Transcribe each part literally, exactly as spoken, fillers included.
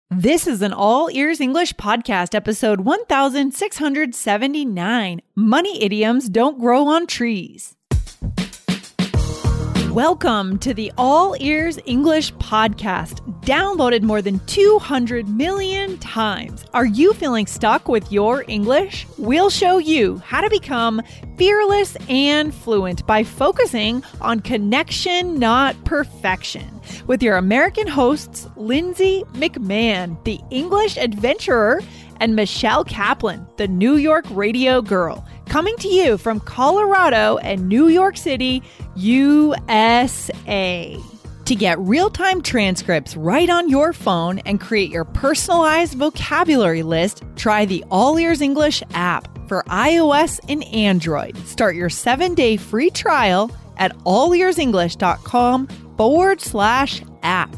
This is an All Ears English podcast, episode one thousand six hundred seventy-nine. Money idioms don't grow on trees. Welcome to the All Ears English podcast, downloaded more than two hundred million times. Are you feeling stuck with your English? We'll show you how to become fearless and fluent by focusing on connection, not perfection. With your American hosts, Lindsay McMahon, the English adventurer, and Michelle Kaplan, the New York radio girl, coming to you from Colorado and New York City, U S A. To get real-time transcripts right on your phone and create your personalized vocabulary list, try the All Ears English app for iOS and Android. Start your seven-day free trial at allearsenglish.com forward slash app.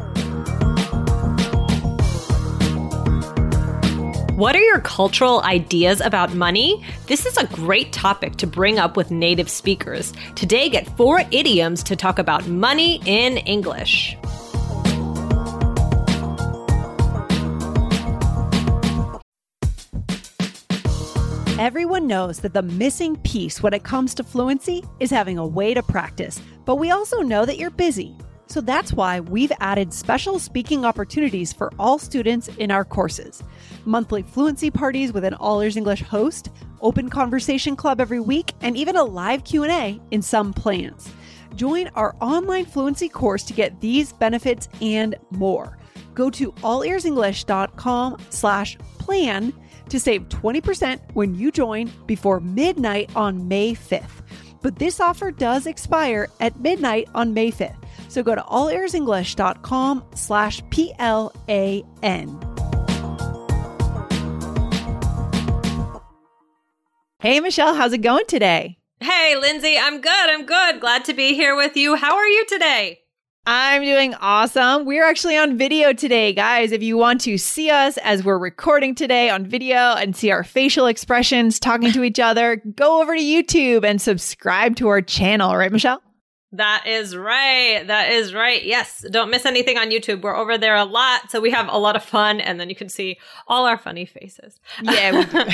What are your cultural ideas about money? This is a great topic to bring up with native speakers. Today, get four idioms to talk about money in English. Everyone knows that the missing piece when it comes to fluency is having a way to practice, but we also know that you're busy. So that's why we've added special speaking opportunities for all students in our courses. Monthly fluency parties with an All Ears English host, open conversation club every week, and even a live Q and A in some plans. Join our online fluency course to get these benefits and more. Go to allearsenglish.com slash plan to save twenty percent when you join before midnight on May fifth. But this offer does expire at midnight on May fifth. So go to allearsenglish.com slash P-L-A-N. Hey, Michelle, how's it going today? Hey, Lindsay, I'm good. I'm good. Glad to be here with you. How are you today? I'm doing awesome. We're actually on video today, guys. If you want to see us as we're recording today on video and see our facial expressions talking to each other, go over to YouTube and subscribe to our channel. Right, Michelle? That is right. That is right. Yes. Don't miss anything on YouTube. We're over there a lot. So we have a lot of fun. And then you can see all our funny faces. Yeah, we do.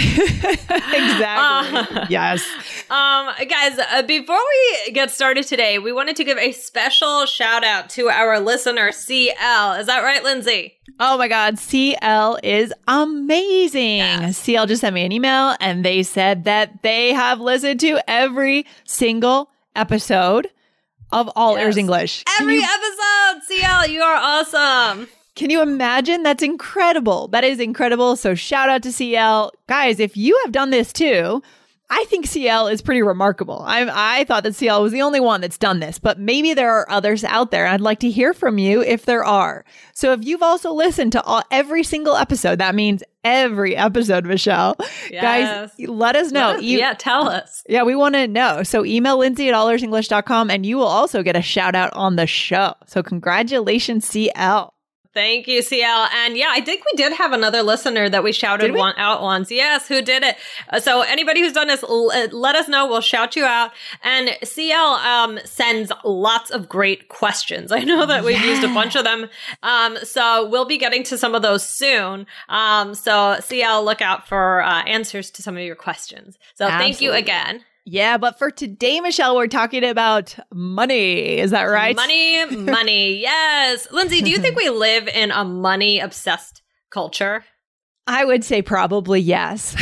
Exactly. Uh, yes. Um, guys, uh, before we get started today, we wanted to give a special shout out to our listener, C L. Is that right, Lindsay? Oh my God, C L is amazing. Yes. C L just sent me an email and they said that they have listened to every single episode of All yes. Ears English. Every you, episode, C L, you are awesome. Can you imagine? That's incredible. That is incredible. So shout out to C L. Guys, if you have done this too, I think C L is pretty remarkable. I I thought that C L was the only one that's done this, but maybe there are others out there. I'd like to hear from you if there are. So if you've also listened to all, every single episode, that means every episode, Michelle. Yes. Guys, let us know. Let us, yeah, tell us. Yeah, we want to know. So email Lindsay at allearsenglish dot com and you will also get a shout out on the show. So congratulations, C L. Thank you, C L. And yeah, I think we did have another listener that we shouted we? one out once. Yes, who did it? Uh, so anybody who's done this, l- let us know. We'll shout you out. And C L um, sends lots of great questions. I know that we've yeah. used a bunch of them. Um, so we'll be getting to some of those soon. Um, so C L, look out for uh, answers to some of your questions. So Absolutely. Thank you again. Yeah, but for today, Michelle, we're talking about money. Is that right? Money, money. Yes. Lindsay, do you think we live in a money-obsessed culture? I would say probably yes.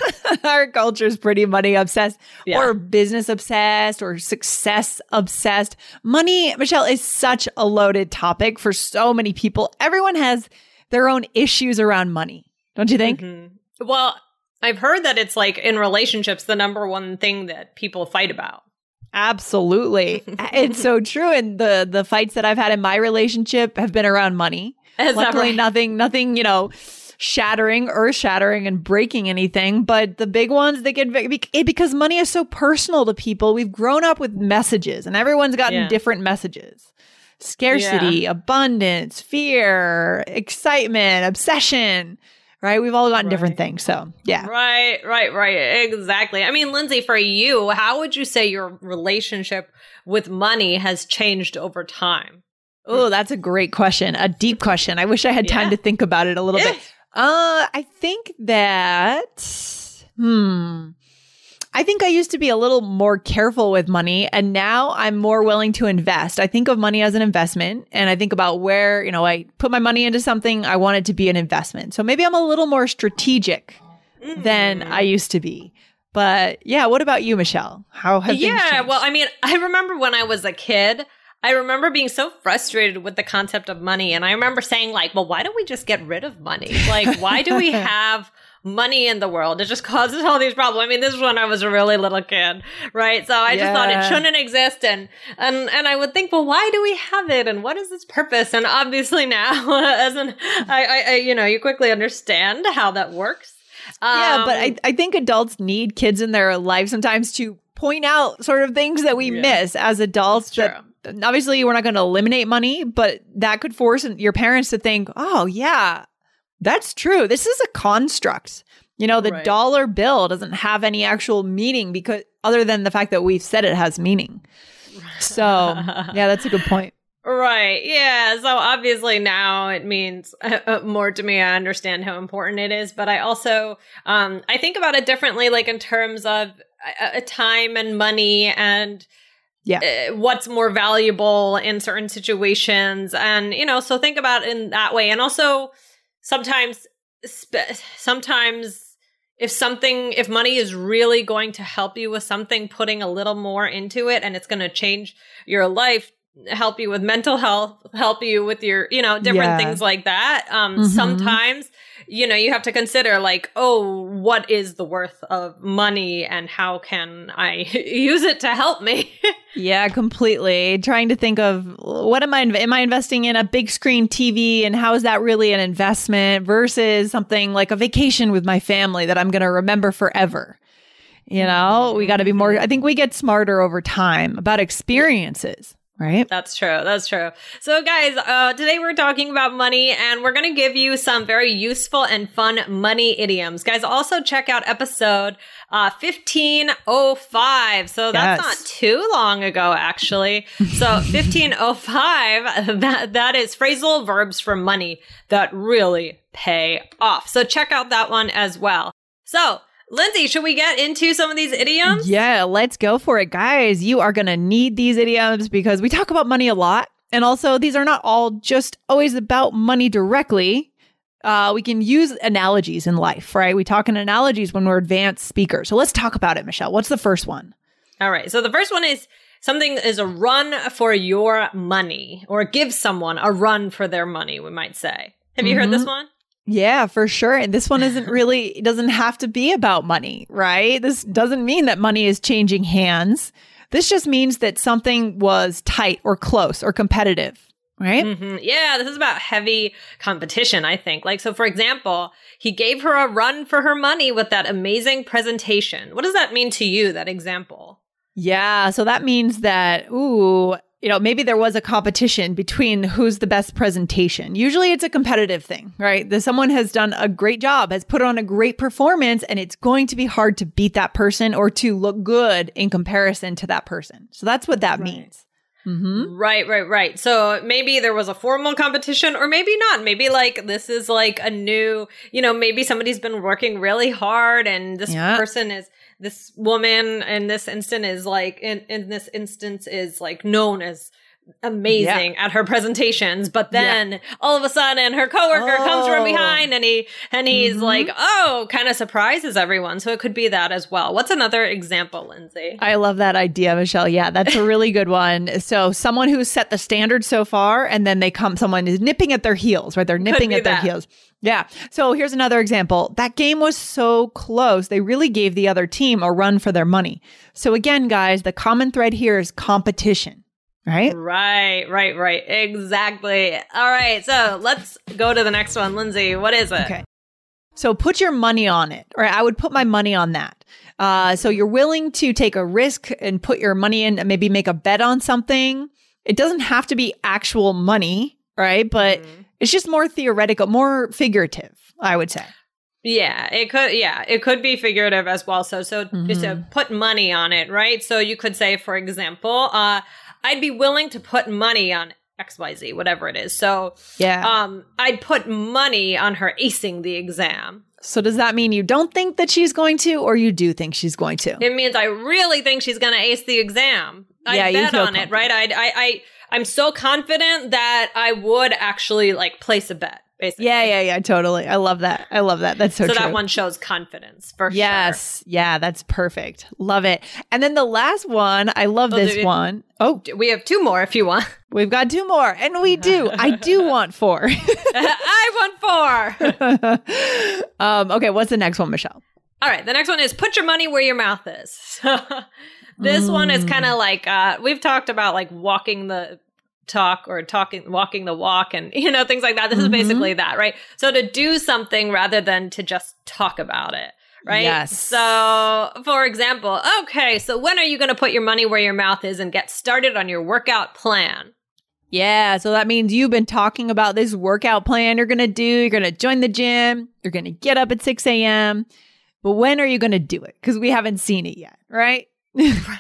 Our culture is pretty money obsessed yeah. or business obsessed or success obsessed. Money, Michelle, is such a loaded topic for so many people. Everyone has their own issues around money. Don't you think? Mm-hmm. Well, I've heard that it's like in relationships, the number one thing that people fight about. Absolutely. It's so true. And the the fights that I've had in my relationship have been around money. Is Luckily, right? nothing, nothing, you know, shattering, earth shattering and breaking anything. But the big ones, they get because money is so personal to people. We've grown up with messages and everyone's gotten yeah. different messages. Scarcity, yeah. abundance, fear, excitement, obsession. Right? We've all gotten right. different things. So, yeah. Right, right, right. Exactly. I mean, Lindsay, for you, how would you say your relationship with money has changed over time? Oh, that's a great question. A deep question. I wish I had time yeah. to think about it a little bit. Uh, I think that, hmm, I think I used to be a little more careful with money, and now I'm more willing to invest. I think of money as an investment, and I think about where, you know, I put my money into something, I want it to be an investment. So maybe I'm a little more strategic mm. than I used to be. But yeah, what about you, Michelle? How have things Yeah, changed? well, I mean, I remember when I was a kid, I remember being so frustrated with the concept of money. And I remember saying like, well, why don't we just get rid of money? Like, why do we have money in the world? It just causes all these problems. I mean, this is when I was a really little kid, right? So I just yeah. thought it shouldn't exist. And, and, and I would think, well, why do we have it? And what is its purpose? And obviously now, as an, I, I, I, you know, you quickly understand how that works. Um, yeah, but I, I think adults need kids in their life sometimes to point out sort of things that we yeah. miss as adults. That obviously, we're not going to eliminate money, but that could force your parents to think, oh, yeah, that's true. This is a construct. You know, the right. dollar bill doesn't have any actual meaning because other than the fact that we've said it has meaning. So, yeah, that's a good point. Right. Yeah. So obviously now it means uh, more to me. I understand how important it is, but I also, um, I think about it differently, like in terms of uh, time and money and yeah. uh, what's more valuable in certain situations. And, you know, so think about it in that way. And also sometimes, sp- sometimes if something, if money is really going to help you with something, putting a little more into it and it's going to change your life, help you with mental health, help you with your, you know, different yeah. things like that. Um, mm-hmm. Sometimes, you know, you have to consider like, oh, what is the worth of money and how can I use it to help me? Yeah, completely. Trying to think of what am I, am I investing in a big screen T V and how is that really an investment versus something like a vacation with my family that I'm going to remember forever. You know, we got to be more, I think we get smarter over time about experiences. Right? That's true. That's true. So guys, uh, today we're talking about money and we're going to give you some very useful and fun money idioms. Guys, also check out episode uh, fifteen oh five. So that's yes. not too long ago, actually. So fifteen oh five, that, that is phrasal verbs for money that really pay off. So check out that one as well. So Lindsay, should we get into some of these idioms? Yeah, let's go for it. Guys, you are going to need these idioms because we talk about money a lot. And also, these are not all just always about money directly. Uh, we can use analogies in life, right? We talk in analogies when we're advanced speakers. So let's talk about it, Michelle. What's the first one? All right. So the first one is something is a run for your money or give someone a run for their money, we might say. Have you mm-hmm. heard this one? Yeah, for sure. And this one isn't really, it doesn't have to be about money, right? This doesn't mean that money is changing hands. This just means that something was tight or close or competitive, right? Mm-hmm. Yeah, this is about heavy competition, I think. Like, so for example, he gave her a run for her money with that amazing presentation. What does that mean to you, that example? Yeah, so that means that, ooh, you know, maybe there was a competition between who's the best presentation. Usually it's a competitive thing, right? That someone has done a great job, has put on a great performance, and it's going to be hard to beat that person or to look good in comparison to that person. So that's what that right. means. Mm-hmm. Right, right, right. So maybe there was a formal competition or maybe not. Maybe like this is like a new, you know, maybe somebody's been working really hard and this yeah. person is, this woman in this instant is like, in, in this instance is like known as amazing yeah. at her presentations. But then yeah. all of a sudden her coworker oh. comes from behind and he, and he's mm-hmm. like, oh, kind of surprises everyone. So it could be that as well. What's another example, Lindsay? I love that idea, Michelle. Yeah, that's a really good one. So someone who's set the standard so far and then they come, someone is nipping at their heels, right? They're nipping at their that. heels. Yeah. So here's another example. That game was so close. They really gave the other team a run for their money. So again, guys, the common thread here is competition, right? Right, right, right. Exactly. All right. So let's go to the next one. Lindsay, what is it? Okay. So put your money on it, or I would put my money on that. Uh, so you're willing to take a risk and put your money in and maybe make a bet on something. It doesn't have to be actual money, right? But mm-hmm. it's just more theoretical, more figurative, I would say. Yeah, it could. Yeah, it could be figurative as well. So, so mm-hmm. just to put money on it, right? So you could say, for example, uh, I'd be willing to put money on X Y Z, whatever it is. So yeah, um, I'd put money on her acing the exam. So does that mean you don't think that she's going to, or you do think she's going to? It means I really think she's going to ace the exam. I yeah, bet you feel on it, right? I, I, I, I'm so confident that I would actually like place a bet. Basically. Yeah, yeah, yeah, totally. I love that. I love that. That's so, so true. So that one shows confidence for yes. sure. Yes. Yeah, that's perfect. Love it. And then the last one, I love oh, this we, one. Oh, we have two more if you want. We've got two more. And we do. I do want four. I want four. um, okay, what's the next one, Michelle? All right. The next one is put your money where your mouth is. This mm. one is kind of like, uh, we've talked about like walking the talk or talking, walking the walk and, you know, things like that. This mm-hmm. is basically that, right? So to do something rather than to just talk about it, right? Yes. So for example, okay, so when are you going to put your money where your mouth is and get started on your workout plan? Yeah. So that means you've been talking about this workout plan you're going to do. You're going to join the gym. You're going to get up at six a.m. But when are you going to do it? Because we haven't seen it yet, right? yeah.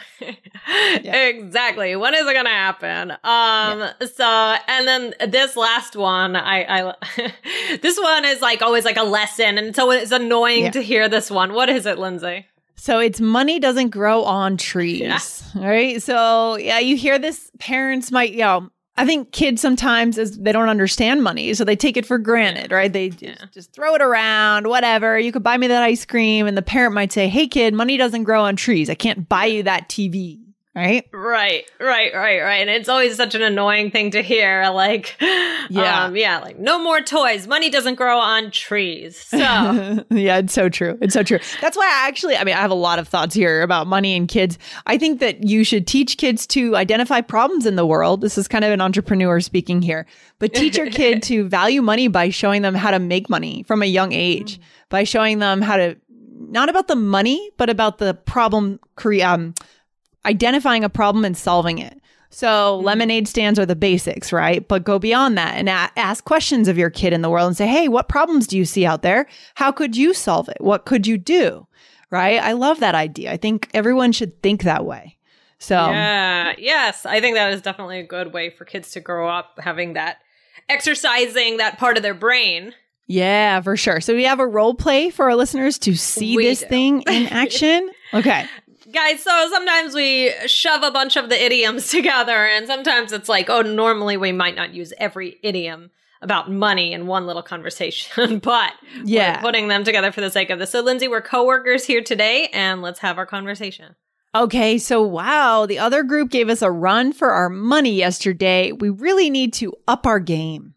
Exactly. When is it going to happen? Um, yeah. So, and then this last one, I, I, this one is like always like a lesson. And so it's annoying yeah. to hear this one. What is it, Lindsay? So it's money doesn't grow on trees, yeah. right? So yeah, you hear this, parents might, you know, I think kids sometimes is they don't understand money, so they take it for granted, right? They yeah. just, just throw it around, whatever. You could buy me that ice cream, and the parent might say, "Hey, kid, money doesn't grow on trees. I can't buy you that T V." Right? Right, right, right, right. And it's always such an annoying thing to hear. Like, yeah, um, yeah, like no more toys. Money doesn't grow on trees. So, yeah, it's so true. It's so true. That's why I actually, I mean, I have a lot of thoughts here about money and kids. I think that you should teach kids to identify problems in the world. This is kind of an entrepreneur speaking here, but teach your kid to value money by showing them how to make money from a young age, mm. by showing them how to, not about the money, but about the problem cre- um, identifying a problem and solving it. So mm-hmm. lemonade stands are the basics, right? But go beyond that and a- ask questions of your kid in the world and say, hey, what problems do you see out there? How could you solve it? What could you do? Right? I love that idea. I think everyone should think that way. So yeah, yes, I think that is definitely a good way for kids to grow up, having that, exercising that part of their brain. Yeah, for sure. So we have a role play for our listeners to see we this do. thing in action. Okay. Guys, so sometimes we shove a bunch of the idioms together, and sometimes it's like, oh, normally we might not use every idiom about money in one little conversation, but yeah. we're putting them together for the sake of this. So, Lindsay, we're coworkers here today, and let's have our conversation. Okay, so wow, the other group gave us a run for our money yesterday. We really need to up our game.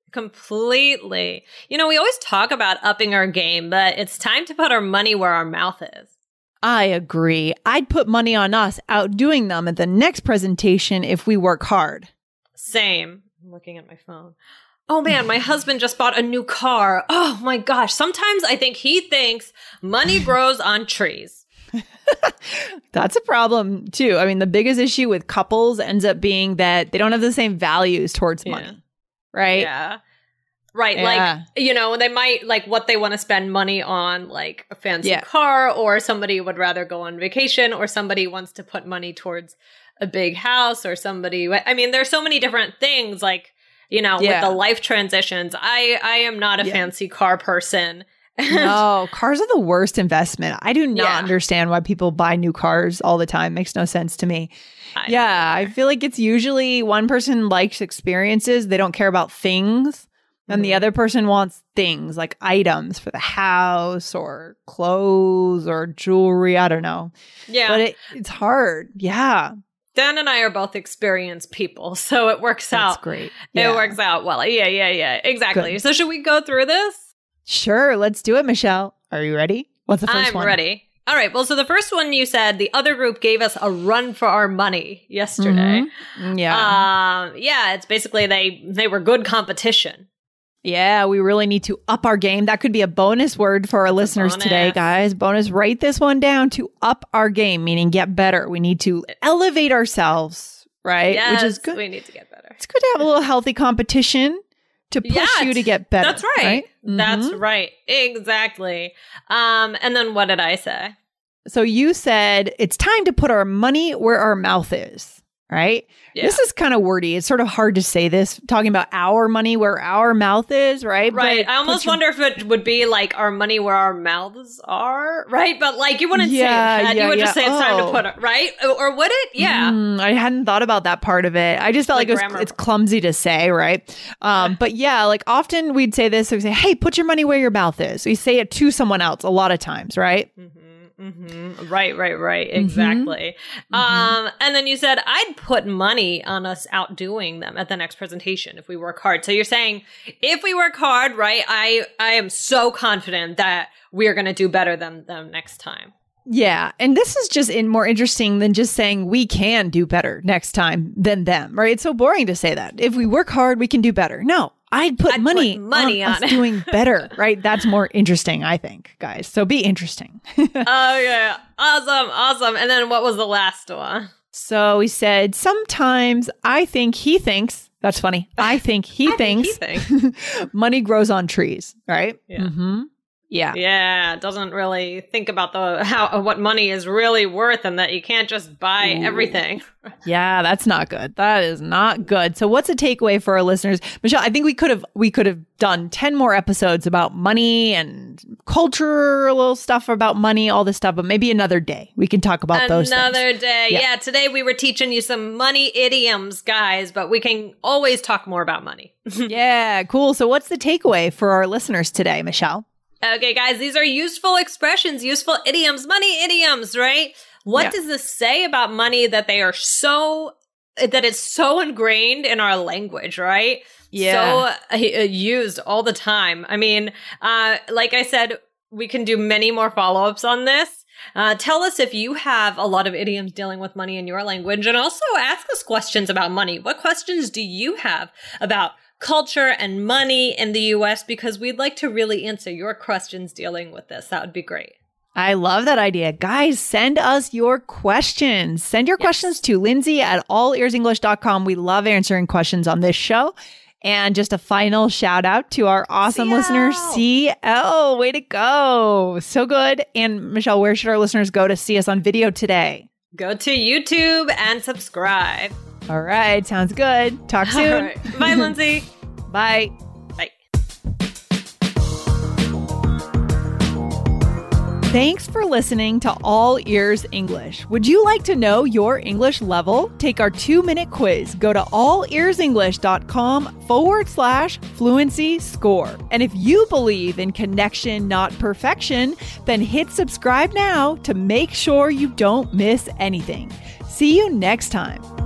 Completely. You know, we always talk about upping our game, but it's time to put our money where our mouth is. I agree. I'd put money on us outdoing them at the next presentation if we work hard. Same. I'm looking at my phone. Oh man, my husband just bought a new car. Oh my gosh. Sometimes I think he thinks money grows on trees. That's a problem too. I mean, the biggest issue with couples ends up being that they don't have the same values towards money. Yeah. Right? Yeah. Right. Yeah. Like, you know, they might like what they want to spend money on, like a fancy yeah. car, or somebody would rather go on vacation, or somebody wants to put money towards a big house, or somebody, I mean, there's so many different things, like, you know, yeah. with the life transitions. I, I am not a yeah. fancy car person. No, cars are the worst investment. I do not yeah. understand why people buy new cars all the time. Makes no sense to me. I yeah. I feel like it's usually one person likes experiences. They don't care about things. And the other person wants things like items for the house or clothes or jewelry. I don't know. Yeah. But it, it's hard. Yeah. Dan and I are both experienced people, so it works That's out. That's great. Yeah. It works out well. Yeah, yeah, yeah. Exactly. Good. So should we go through this? Sure. Let's do it, Michelle. Are you ready? What's the first I'm one? I'm ready. All right. Well, so the first one you said, the other group gave us a run for our money yesterday. Mm-hmm. Yeah. Um, yeah. It's basically they they were good competition. Yeah, we really need to up our game. That could be a bonus word for our listeners bonus. today, guys. Bonus, write this one down. To up our game, meaning get better. We need to elevate ourselves, right? Yes, which is good. We need to get better. It's good to have a little healthy competition to push yes, you to get better. That's right. right? That's mm-hmm. right. Exactly. Um, and then what did I say? So you said it's time to put our money where our mouth is. right? Yeah. This is kind of wordy. It's sort of hard to say this, talking about our money where our mouth is, right? Right. But I almost your- wonder if it would be like our money where our mouths are, right? But like you wouldn't Yeah, say that. yeah, you would yeah. just say it's time to Oh. put it, right? Or would it? Yeah. Mm, I hadn't thought about that part of it. I just felt Like like, it grammar. was, it's clumsy to say, right? Um, but yeah, like often we'd say this. We say, hey, put your money where your mouth is. We say it to someone else a lot of times, right? Mm-hmm. Mm-hmm. Right, right, right. Exactly. Mm-hmm. Um, and then you said, I'd put money on us outdoing them at the next presentation if we work hard. So you're saying if we work hard, right, I, I am so confident that we're going to do better than them next time. Yeah. And this is just in more interesting than just saying we can do better next time than them, right? It's so boring to say that. If we work hard, we can do better. No, I'd put I'd money, put money on, on us it. doing better, right? That's more interesting, I think, guys. So be interesting. Okay. Awesome. Awesome. And then what was the last one? So we said, sometimes I think he thinks, that's funny. I think he I thinks think he thinks. money grows on trees, right? Yeah. Mm-hmm. Yeah. Yeah, doesn't really think about the how what money is really worth and that you can't just buy Ooh. everything. Yeah, that's not good. That is not good. So what's a takeaway for our listeners? Michelle, I think we could have we could have done ten more episodes about money and cultural stuff about money, all this stuff, but maybe another day we can talk about those things. Another day. Yeah. Yeah, today we were teaching you some money idioms, guys, but we can always talk more about money. Yeah, cool. So what's the takeaway for our listeners today, Michelle? Okay, guys, these are useful expressions, useful idioms, money idioms, right? What Yeah. does this say about money that they are so, that it's so ingrained in our language, right? Yeah. So uh, used all the time. I mean, uh, like I said, we can do many more follow-ups on this. Uh, tell us if you have a lot of idioms dealing with money in your language, and also ask us questions about money. What questions do you have about culture and money in the U S? Because we'd like to really answer your questions dealing with this. That would be great. I love that idea. Guys, send us your questions. Send your Yes. questions to Lindsay at all ears english dot com. We love answering questions on this show. And just a final shout out to our awesome C L. listener, C L. Way to go. So good. And Michelle, where should our listeners go to see us on video today? Go to YouTube and subscribe. All right. Sounds good. Talk soon. All right. Bye, Lindsay. Bye. Bye. Thanks for listening to All Ears English. Would you like to know your English level? Take our two-minute quiz. Go to all ears english dot com forward slash fluency score. And if you believe in connection, not perfection, then hit subscribe now to make sure you don't miss anything. See you next time.